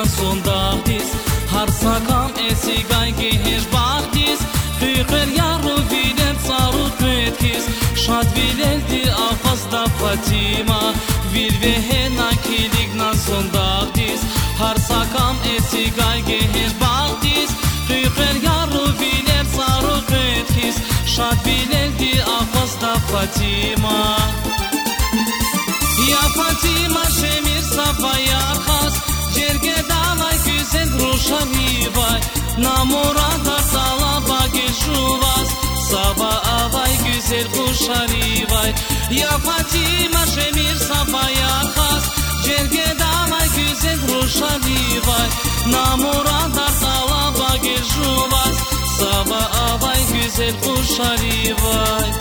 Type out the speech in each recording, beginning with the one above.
sondahtis har sakam esigay gehesh bachtis Khikher yaru viler tsaru kvetkis Shad vileldi afazda Fatima Vilvehena kiligna sondahtis har sakam esigay gehesh bachtis Khikher yaru viler tsaru kvetkis Shad vileldi afazda Fatima Ya Fatima şemir safaya khas Cerge davay güzel ruşavi vay Namurada salaba geçuvas Saba avay güzel kuşari vay Ya Fatima şemir safaya khas Cerge davay güzel ruşavi vay Namurada salaba geçuvas Saba avay güzel kuşari vay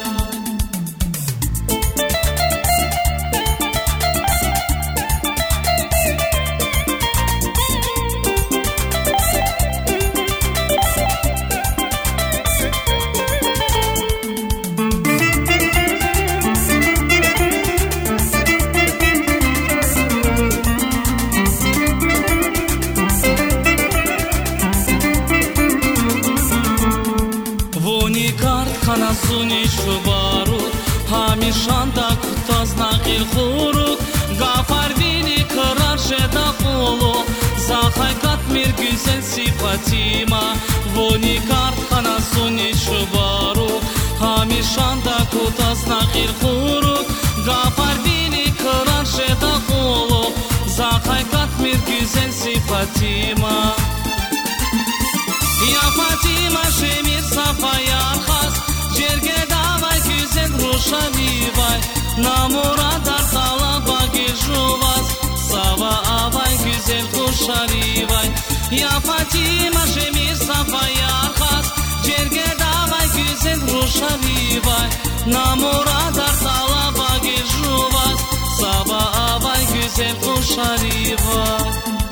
Khana suni shubarut hamishanda kutazna qil khurut gafar vini karar sheda qulu zakhaykat mir güzel sifatima voni kart khana suni shubarut hamishanda kutazna qil khurut gafar vini karar sheda qulu zakhaykat mir güzel sifatima Ya Fatima şemir safaya khas Cerge davay güzel ruşavi vay Namuradar talaba geçuvas Sava avay güzel kuşari vay Ya Fatima şemir safaya khas Cerge davay güzel ruşavi vay Namuradar talaba geçuvas Sava avay güzel kuşari vay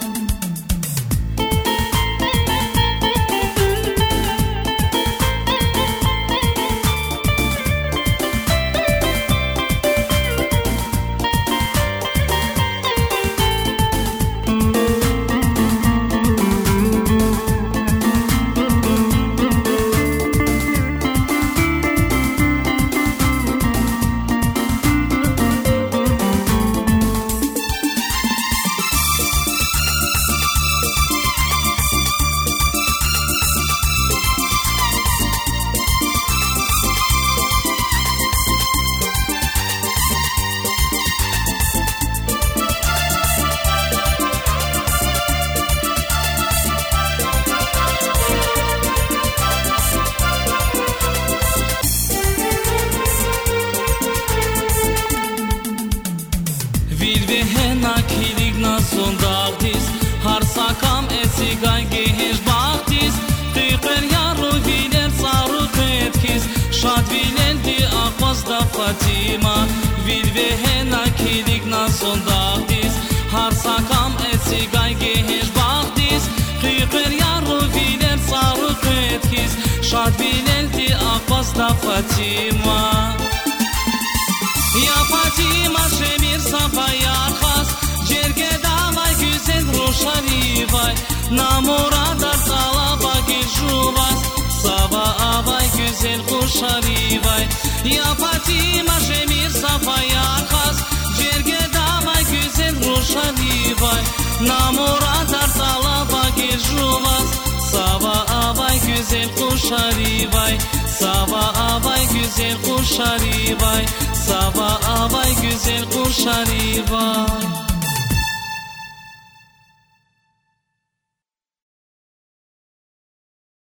Vilvehena kiligna sondahtis har sakam esigay gehesh bachtis Khikher yaru viler tsaru kvetkis Shad vileldi afazda Fatima Vilvehena kiligna sondahtis har sakam esigay gehesh bachtis Khikher yaru viler tsaru kvetkis Shad vileldi afazda Fatima Ya Fatima şemir safaya khas Cerge davay güzel ruşavi vay Namuradar talaba geçuvas Sava avay güzel kuşari vay Ya Fatima şemir safaya khas Cerge davay güzel ruşavi vay Namuradar talaba geçuvas Sava avay güzel kuşari vay Sava avay güzel kuşari vay Sava avay güzel kuşari vay